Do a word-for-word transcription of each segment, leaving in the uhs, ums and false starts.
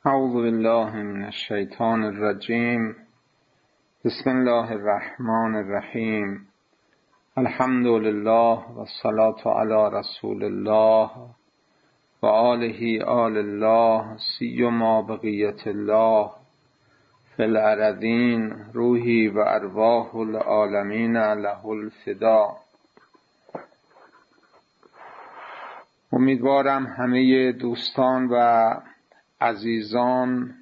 اعوذ بالله من الشیطان الرجیم. بسم الله الرحمن الرحیم. الحمد لله و الصلاة علی رسول الله و آله آل الله سیما بقیت الله فی الارضین روحی و ارواح العالمین له الفدا. امیدوارم همه دوستان و عزیزان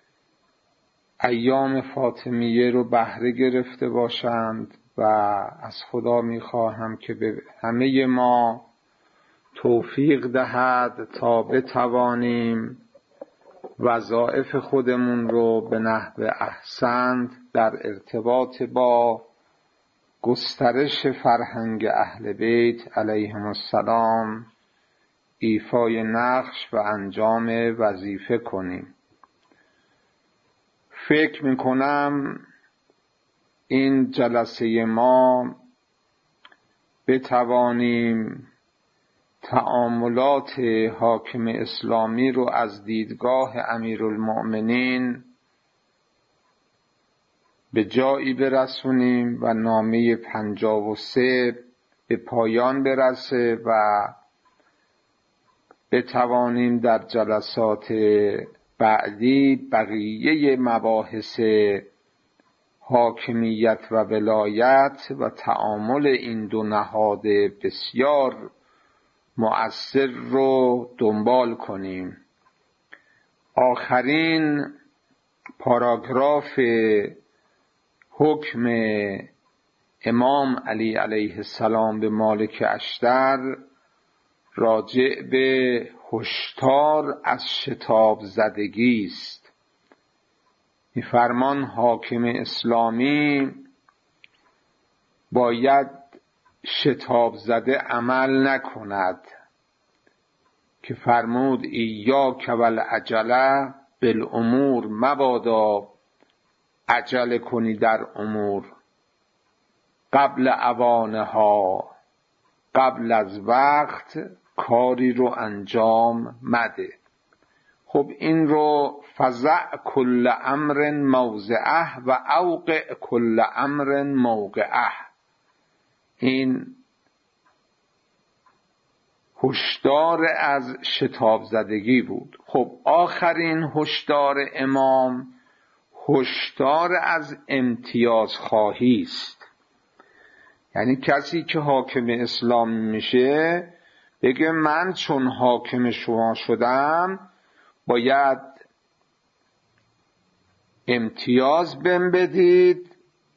ایام فاطمیه رو بهره گرفته باشند و از خدا میخواهم که به همه ما توفیق دهد تا بتوانیم وظایف خودمون رو به نحو احسن در ارتباط با گسترش فرهنگ اهل بیت علیهم السلام ایفای نقش و انجام وظیفه کنیم. فکر میکنم این جلسه ما بتوانیم تأملات حاکم اسلامی رو از دیدگاه امیرالمؤمنین به جایی برسونیم و نامه پنجاه و سه به پایان برسه و بتوانیم در جلسات بعدی بقیه مباحث حاکمیت و ولایت و تعامل این دو نهاد بسیار مؤثر رو دنبال کنیم. آخرین پاراگراف حکم امام علی علیه السلام به مالک اشتر راجع به هشدار از شتاب زدگی است. این فرمان حاکم اسلامی باید شتاب زده عمل نکند که فرمود ایاک والعجله بالامور، مبادا عجله کنی در امور قبل اوانها، قبل از وقت کاری رو انجام مده. خب این رو فزع کل امر موضعه و اوقع کل امر موقعه، این هشدار از شتاب زدگی بود. خب آخرین هشدار امام هشدار از امتیاز خواهی است. یعنی کسی که حاکم اسلام میشه بگه من چون حاکم شما شدم باید امتیاز بهم بدید،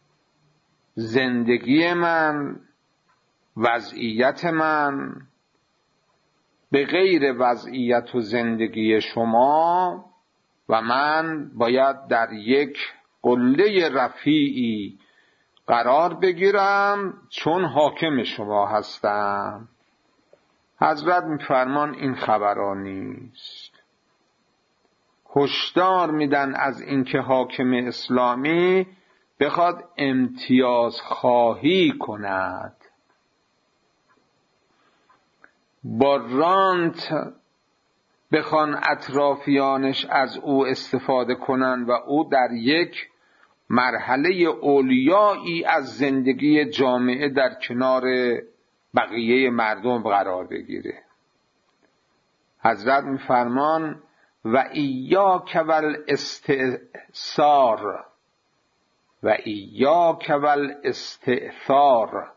زندگی من، وضعیت من به غیر وضعیت و زندگی شما و من باید در یک قله رفیعی قرار بگیرم چون حاکم شما هستم. حضرت میفرمان این خبرها نیست. هشدار میدن از اینکه حاکم اسلامی بخواد امتیاز خواهی کند، با رانت بخوان اطرافیانش از او استفاده کنن و او در یک مرحله اولیایی از زندگی جامعه در کنار بقیه مردم قرار بگیره. حضرت میفرمان و ایاک والاستئثار و ایاک والاستئثار،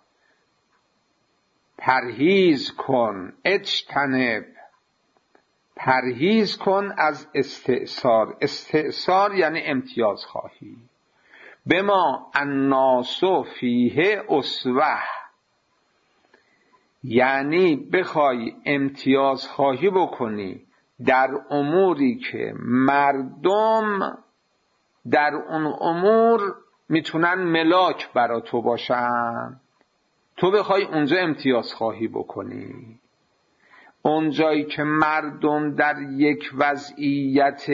پرهیز کن، اجتنب، پرهیز کن از استئثار. استئثار یعنی امتیاز خواهی. بما الناس فیه اسوه، یعنی بخوای امتیاز خواهی بکنی در اموری که مردم در اون امور میتونن ملاک برا تو باشن، تو بخوای اونجا امتیاز خواهی بکنی. اونجایی که مردم در یک وضعیت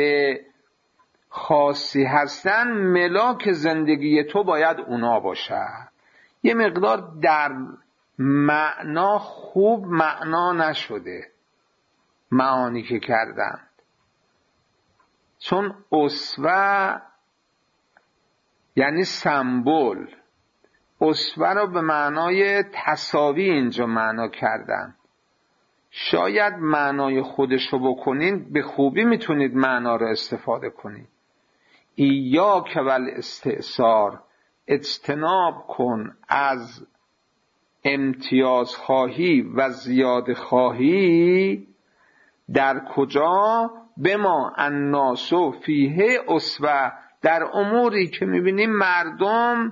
خاصی هستن، ملاک زندگی تو باید اونا باشه. یه مقدار در معنا خوب معنا نشده معانی که کردند. چون اسوه یعنی سمبل، اسوه رو به معنای تساوی اینجا معنا کردن. شاید معنای خودش رو بکنین به خوبی میتونید معنا رو استفاده کنید. ایاک والاستئثار، اجتناب کن از امتیاز خواهی و زیاد خواهی. در کجا؟ بما الناس فیه اسوه، در اموری که میبینیم مردم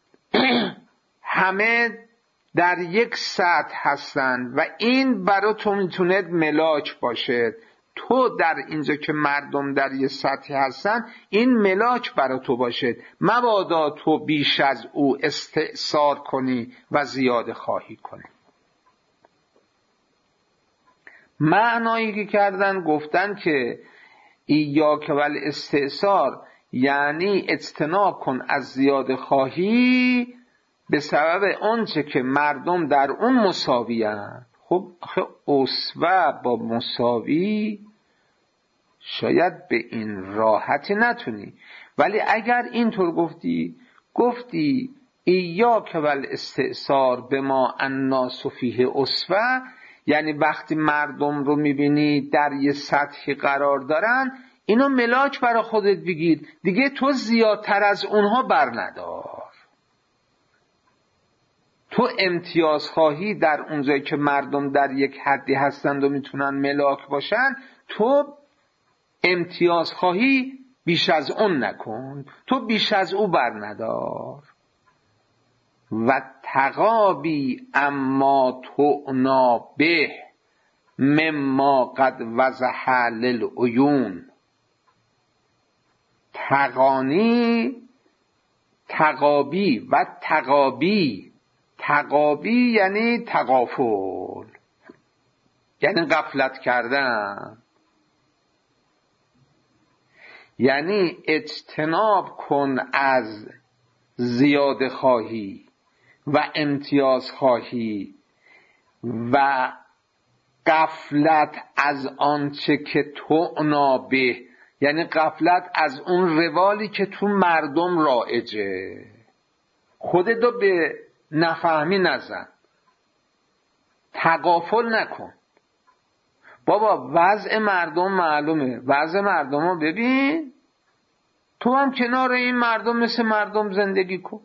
همه در یک سطح هستند و این برای تو میتونه ملاک باشه. تو در اینجا که مردم در یک سطحی هستن این ملاک برای تو باشه، مبادا تو بیش از او استئثار کنی و زیاده خواهی کنی. معنایی که کردن گفتن که ایاک والاستئثار یعنی اجتناب کن از زیاده خواهی به سبب آنچه که مردم در اون مساوی هستند. خب آخه اسوه با مساوی شاید به این راحتی نتونی، ولی اگر اینطور گفتی گفتی ایاک والاستئثار بما الناس فیه اسوه، یعنی وقتی مردم رو میبینی در یه سطحی قرار دارن اینو ملاک برای خودت بگیر دیگه، تو زیادتر از اونها بر ندار. تو امتیاز خواهی در اونجایی که مردم در یک حدی هستند و میتونن ملاک باشن، تو امتیاز خواهی بیش از اون نکن، تو بیش از او بر ندار. و تقابی اما تؤنا به مما قد وضح للعیون. تقانی تقابی و تقابی، تقابی یعنی تغافل، یعنی غفلت کردن، یعنی اجتناب کن از زیاده خواهی و امتیاز خواهی و غفلت از آنچه که تؤنا به، یعنی غفلت از اون روالی که تو مردم رایجه. خودتو به نفهمی نزن، تغافل نکن. بابا وضع مردم معلومه، وضع مردم رو ببین، تو هم کنار این مردم مثل مردم زندگی کن.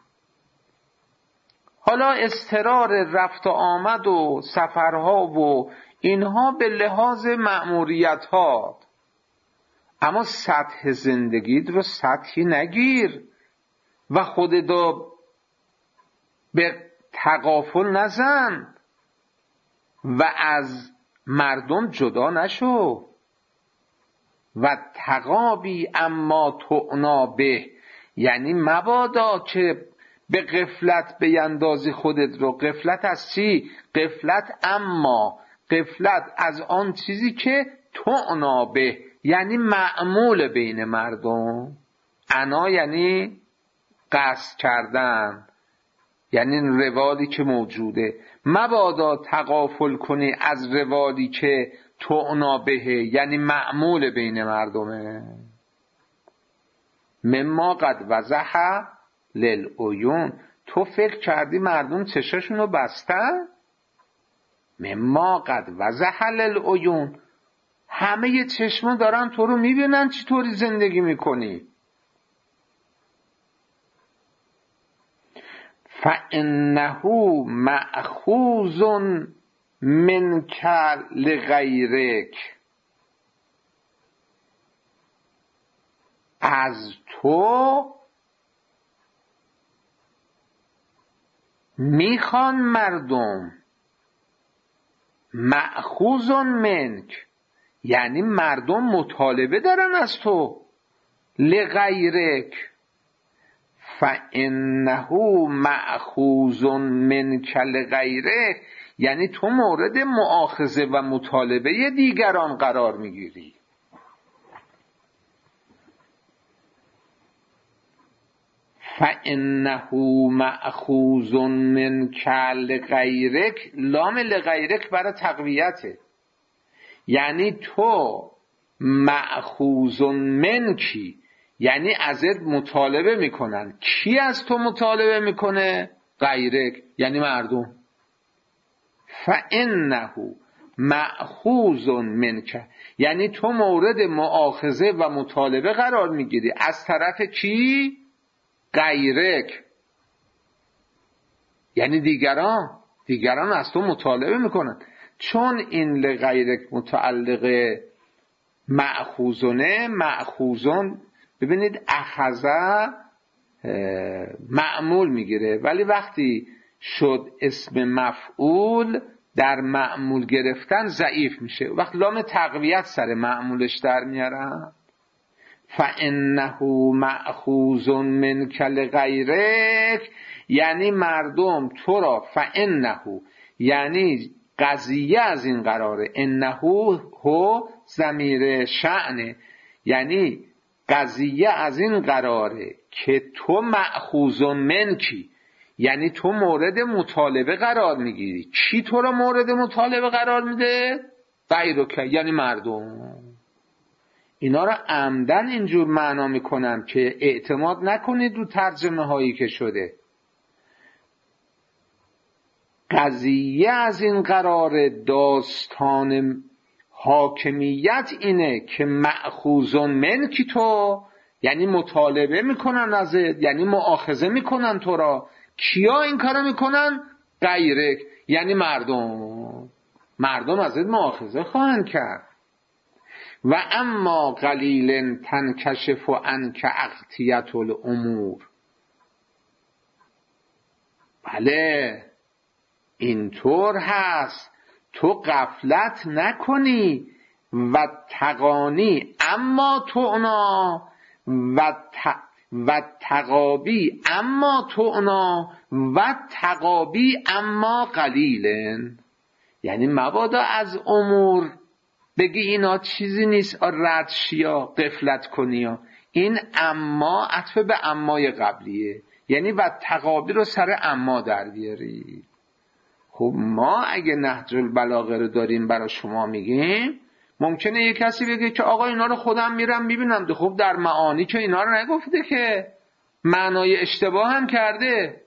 حالا اضطرار رفت و آمد و سفرها و اینها به لحاظ مأموریت ها، اما سطح زندگیت رو سطحی نگیر و خودتو به تغافل نزن و از مردم جدا نشو. و تقابی اما تؤنا به، یعنی مبادا که به غفلت بیندازی خودت رو. غفلت از چی؟ غفلت اما غفلت از آن چیزی که تؤنا به یعنی معمول بین مردم. انا یعنی قصد کردن، یعنی روالی که موجوده. مبادا تغافل کنی از روالی که تؤنا به یعنی معمول بین مردمه. مما قد وضح للعیون، تو فکر کردی مردم چشاشونو بستن؟ مما قد وضح للعیون، همه ی چشما دارن تو رو میبینن چی طوری زندگی میکنی. فإنه مأخوذ منک لغیرک، از تو میخوان مردم. مأخوذ منک یعنی مردم مطالبه دارن از تو. لغیرک فإنه مأخوذ منک لغیرک یعنی تو مورد مؤاخذه و مطالبه دیگران قرار میگیری. فإنه مأخوذ منک لغیرک، لام لغیرک برای تقویته، یعنی تو مأخوذ منکی، یعنی ازت مطالبه میکنن. کی از تو مطالبه میکنه؟ غیرک، یعنی مردم. فانه مأخوذ منک، یعنی تو مورد مؤاخذه و مطالبه قرار میگیری از طرف کی؟ غیرک، یعنی دیگران. دیگران از تو مطالبه میکنن. چون این لغیرک متعلق مأخوذونه، مأخوذون ببینید اخذه معمول میگیره، ولی وقتی شد اسم مفعول در معمول گرفتن ضعیف میشه، وقت لام تقویت سر معمولش در میارن. فانه مأخوذ منک لغیرک، یعنی مردم تو را، فانه یعنی قضیه از این قراره، انه هو ضمیر شأنه، یعنی قضیه از این قراره که تو مأخوذ منکی، یعنی تو مورد مطالبه قرار میگیری. کی تو را مورد مطالبه قرار میده؟ غیرک، یعنی مردم. اینا را عمدن اینجور معنا میکنم که اعتماد نکنید رو ترجمه هایی که شده. قضیه از این قرار، داستان حاکمیت اینه که مأخوذ منکی تو، یعنی مطالبه میکنن ازت، یعنی مؤاخذه میکنن تو را. کیا این کارو میکنن؟ غیرک، یعنی مردم. مردم ازت مؤاخذه خواهند کرد. و اما قلیل تنکشف عنک اغطیة الامور، بله اینطور هست، تو غفلت نکنی. و تقانی اما تو اونا، و ت... و تقابی اما تو اونا، و تقابی اما قلیلن، یعنی مبادا از امور بگی اینا چیزی نیست رد شیا غفلت کنی ها. این اما عطف به امای قبلیه، یعنی و تقابی رو سر اما در بیاری. خب ما اگه نهج البلاغه رو داریم برای شما میگیم، ممکنه یه کسی بگه که آقا اینا رو خودم میرم میبینم. خب در معانی که اینا رو نگفته که، معنای اشتباه هم کرده.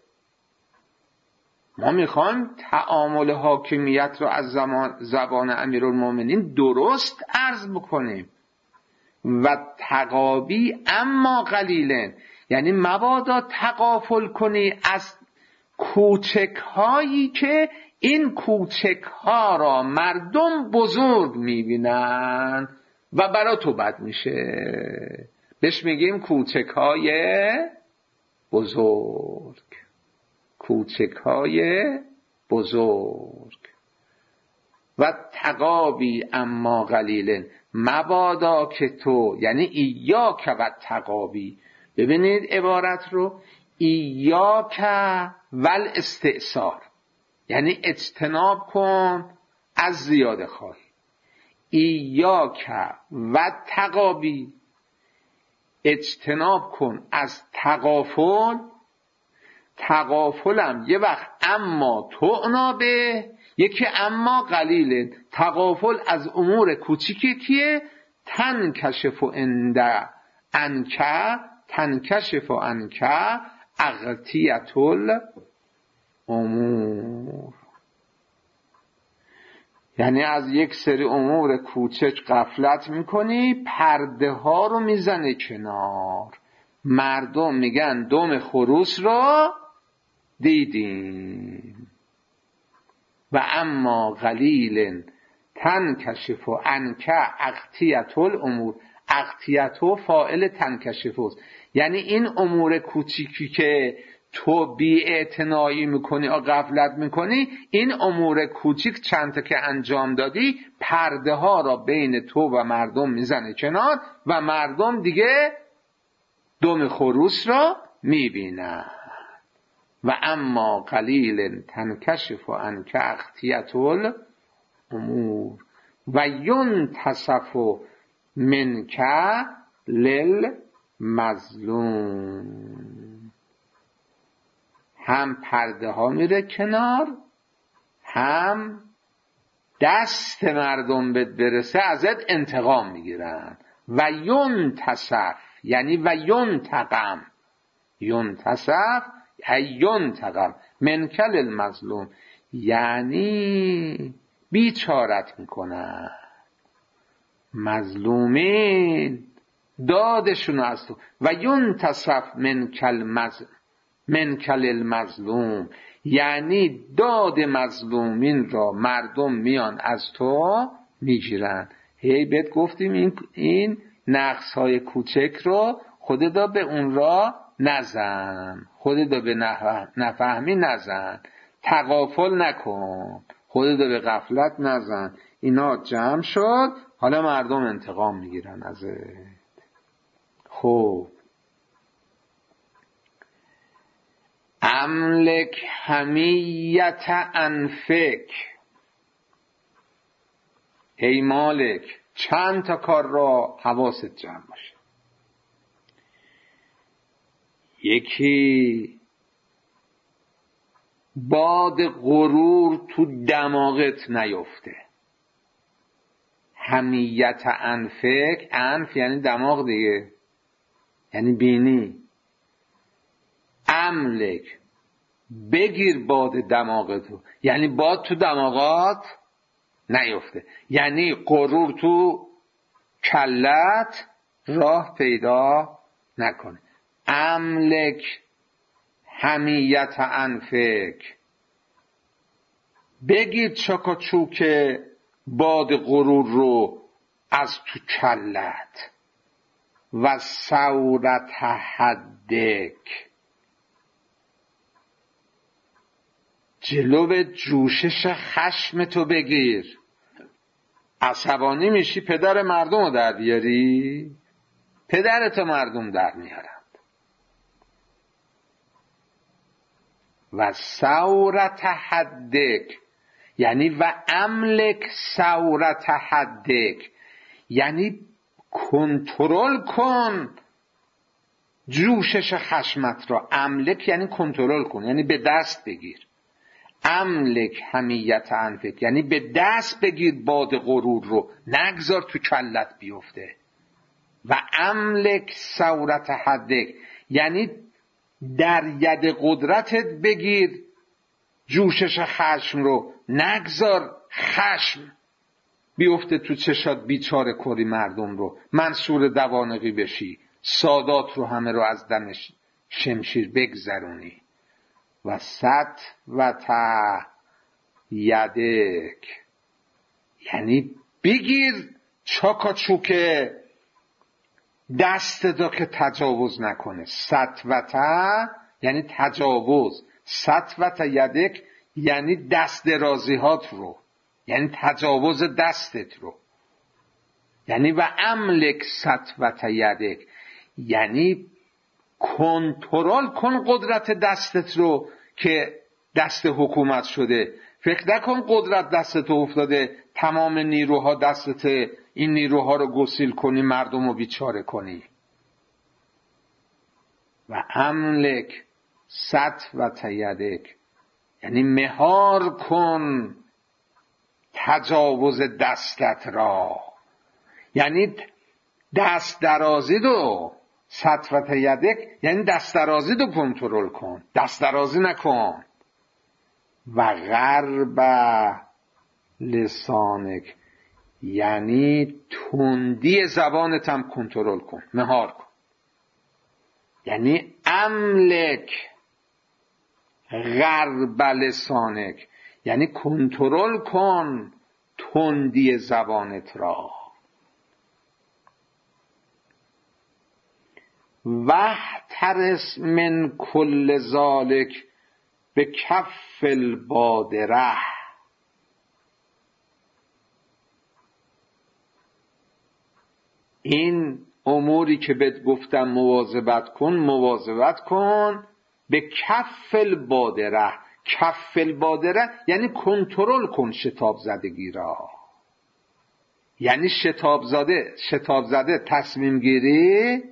ما میخوایم تعامل حاکمیت رو از زمان زبان امیرالمومنین درست عرض بکنیم. و تقابی اما قلیلن، یعنی مبادا تغافل کنی از کوچک هایی که این کوچک ها را مردم بزرگ میبینن و برا تو بد میشه. بهش میگیم کوچک های بزرگ. کوچک های بزرگ. و تقابی اما قلیلن، مبادا که تو، یعنی ایاک و تقابی. ببینید عبارت رو، ایاک ول استئثار، یعنی اجتناب کن از زیاده خواهی. ایاک و تقابی، اجتناب کن از تغافل. تغافلم یه وقت اما توعنا به، یکی اما قلیله. تغافل از امور کوچیکی که تنکشف انده انکه، تنکشف انکه اغطیة الامور، یعنی از یک سری امور کوچک غفلت میکنی، پرده ها رو میزنه کنار. مردم میگن دم خروس را دیدیم. و اما قلیل تنکشف عنک اغطیة الامور، اغطیة فاعل تنکشف است، یعنی این امور کوچیکی که تو بی اعتنایی میکنی و غفلت میکنی، این امور کوچیک چند تا که انجام دادی پرده ها را بین تو و مردم میزنه کنار و مردم دیگه دم خروس را میبینن. و اما قلیل تنکشف عنک اغطیة الامور و ینتصف منک للمظلوم، هم پرده ها میره کنار، هم دست مردم بهت برسه ازت انتقام میگیرن. و ینتصف یعنی و ینتقم، ینتصف ینتقم منکل المظلوم یعنی بیچارت میکنن، مظلومین دادشون از تو. و ینتصف منکل مظلوم منکل المظلوم یعنی داد مظلومین را مردم میان از تو میگیرن. هی بهت گفتیم این این نقص های کوچک رو خودت به اون را نزن، خودت به نفهمی نزن، تغافل نکن، خودت به غفلت نزن. اینا جمع شد، حالا مردم انتقام میگیرن ازت. خب املک حمیت انفک، ای مالک چند تا کار را حواست جمع باشه. یکی باد غرور تو دماغت نیفته. حمیت انفک، انف یعنی دماغ دیگه، یعنی بینی. املک بگیر باد دماغتو، یعنی باد تو دماغات نیفته، یعنی غرور تو کلت راه پیدا نکنه. املک حمیت انفک، بگیر چاکاچوک باد غرور رو از تو کلت. و ثورت حدک، جلو جوشش خشم تو بگیر. عصبانی میشی پدر مردم رو در بیاری، پدرت مردم در میارند. و ثورت حدک یعنی و املک ثورت حدک یعنی کنترل کن جوشش خشمت را. املک یعنی کنترل کن، یعنی به دست بگیر. املک حمیت انفک یعنی به دست بگیر باد غرور رو، نگذار تو کلت بیفته. و املک ثورت حدک یعنی در ید قدرتت بگیر جوشش خشم رو، نگذار خشم بیفته تو چشات، بیچاره کری مردم رو، منصور دوانقی بشی، سادات رو همه رو از دم شمشیر بگذرونی. و ست و تا یدک یعنی بگیر چاکاچوک دست دا که تجاوز نکنه. ست و تا یعنی تجاوز، ست و تا یدک یعنی دست درازیهات رو، یعنی تجاوز دستت رو. یعنی و املک ست و تا یدک یعنی کنترل کن قدرت دستت رو که دست حکومت شده. فکر نکن قدرت دستت افتاده تمام نیروها دستت، این نیروها رو گسیل کنی مردم رو بیچاره کنی. و املک ست و تا یدک یعنی مهار کن تجاوز دستت را، یعنی دست درازی دو. ست و تا یدک یعنی دست درازی دو کنترل کن، دست درازی نکن. و غرب لسانک یعنی تندی زبانت هم کنترل کن، مهار کن. یعنی املک غرب لسانک یعنی کنترل کن تندی زبانت را. واحترس من کل ذالک به کف البادره، این اموری که بهت گفتم مواظبت کن، مواظبت کن به کف البادره. کف البادره یعنی کنترل کن شتاب زدگی را، یعنی شتاب زده شتاب زده تصمیم گیری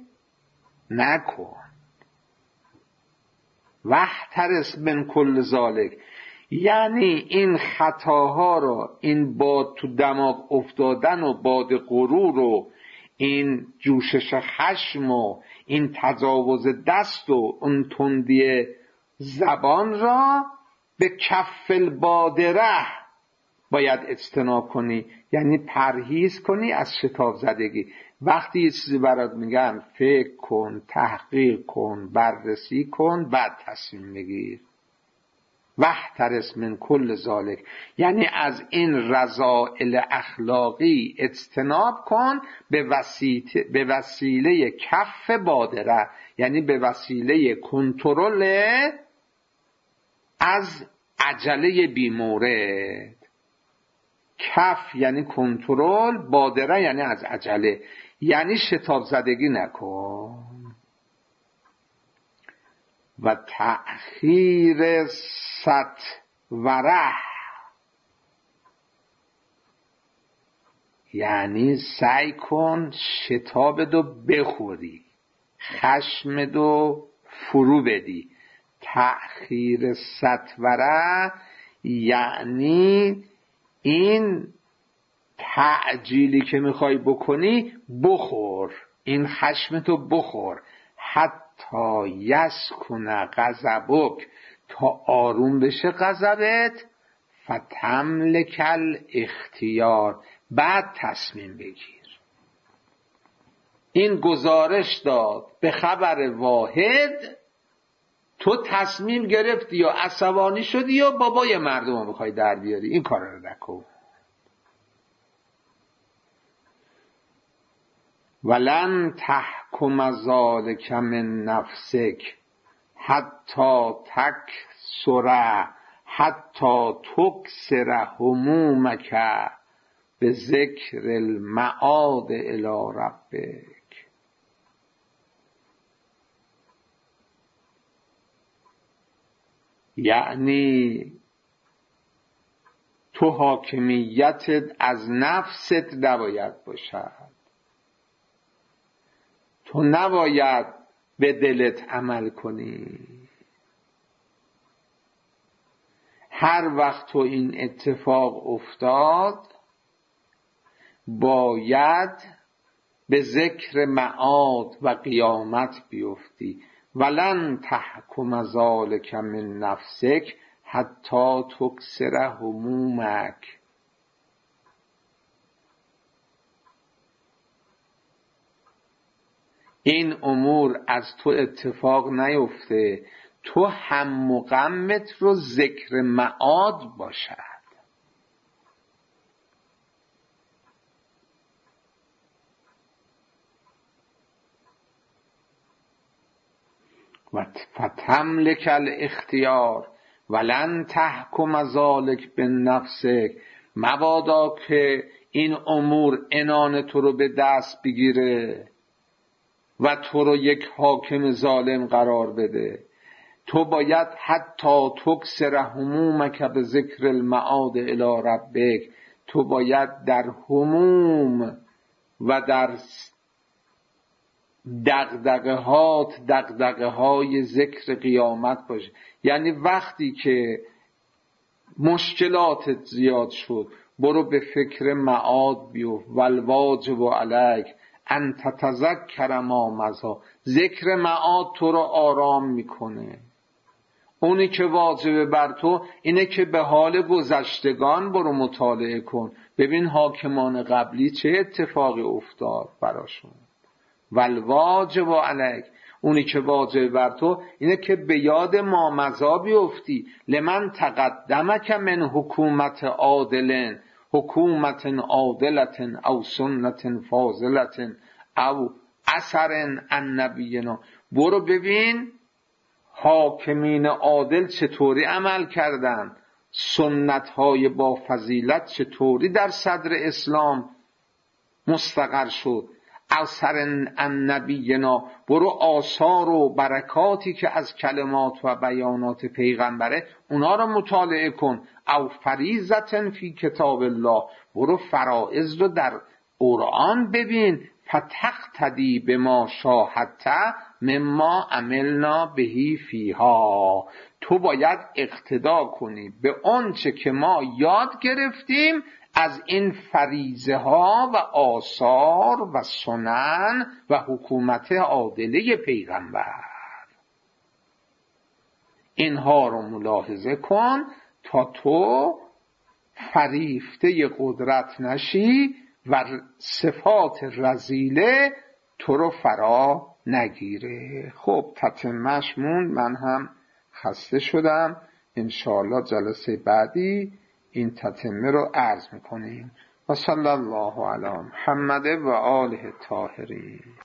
نکن. واحترس من کل ذالک یعنی این خطاها رو، این باد تو دماغ افتادن و باد غرور و این جوشش خشم و این تجاوز دست و اون تندی زبان را به کف البادره باید اجتناب کنی، یعنی پرهیز کنی از شتاب زدگی. وقتی یه چیزی برات میگن فکر کن، تحقیق کن، بررسی کن، بعد تصمیم بگیر. واحترس من کل ذالک، یعنی از این رذائل اخلاقی اجتناب کن به وسیله به وسیله کف بادره، یعنی به وسیله کنترل از عجله بیمورد. کف یعنی کنترل، بادره یعنی از عجله، یعنی شتاب زدگی نکن. و تأخیر ستوره، یعنی سعی کن شتابدو بخوری، خشمدو فرو بدی. تأخیر ستوره یعنی این تعجیلی که میخوای بکنی بخور، این خشمتو بخور. حتی یسکن غضبک، تا آروم بشه غضبت. فتملک الاختیار، بعد تصمیم بگیر. این گزارش داد به خبر واحد، تو تصمیم گرفتی یا عصبانی شدی یا بابای مردم رو میخوای در بیاری، این کار رو نکن. ولن تحکم ذلک من نفسک حتی تکسر حتی تکسر همومک به ذکر المعاد الی ربک. یعنی تو حاکمیتت از نفست نباید باشد، تو نباید به دلت عمل کنی. هر وقت تو این اتفاق افتاد باید به ذکر معاد و قیامت بیفتی. ولن تحکم ذلک من نفسک حتی تکسر همومک. این امور از تو اتفاق نیفته، تو هم و غمت رو ذکر معاد باشد. و فتملک الاختیار ولن تحکم ذلک بنفسک. مبادا که این امور عنان تو رو به دست بگیره و تو رو یک حاکم ظالم قرار بده. تو باید حتی تکسر همومک به ذکر المعاد الی ربک، تو باید در هموم و در دغدغه هات دغدغه های ذکر قیامت باشه. یعنی وقتی که مشکلاتت زیاد شد برو به فکر معاد بیفت. والواجب علیک ان تتذکر ما مضی. ذکر معاد تو رو آرام میکنه. اونی که واجبه بر تو اینه که به حال گذشتگان برو مطالعه کن، ببین حاکمان قبلی چه اتفاقی افتاد براشون. والواجب علیک، اونی که واجب بر تو اینه که به یاد ما مضی بیفتی. لمن تقدمک من حکومت عادلن، حکومت عادلت او سنت فاضلت او اثر عن نبینا. برو ببین حاکمین عادل چطوری عمل کردن، سنت های با فضیلت چطوری در صدر اسلام مستقر شد. اثر عن نبینا، برو آثار و برکاتی که از کلمات و بیانات پیغمبره اونا رو مطالعه کن. او فریضة فی کتاب الله، برو فرائض رو در قرآن ببین. فتقتدی به ما شاهدت مما عملنا بهی فیها. تو باید اقتدا کنی به آنچه که ما یاد گرفتیم از این فریضه ها و آثار و سنن و حکومت عادله پیغمبر. اینها رو ملاحظه کن تا تو فریفته قدرت نشی و صفات رذیله تو رو فرا نگیره. خب تتمهش موند، من هم خسته شدم. انشاءالله جلسه بعدی این تتمه رو عرض میکنیم. و صلی الله علی محمد و آله الطاهرین.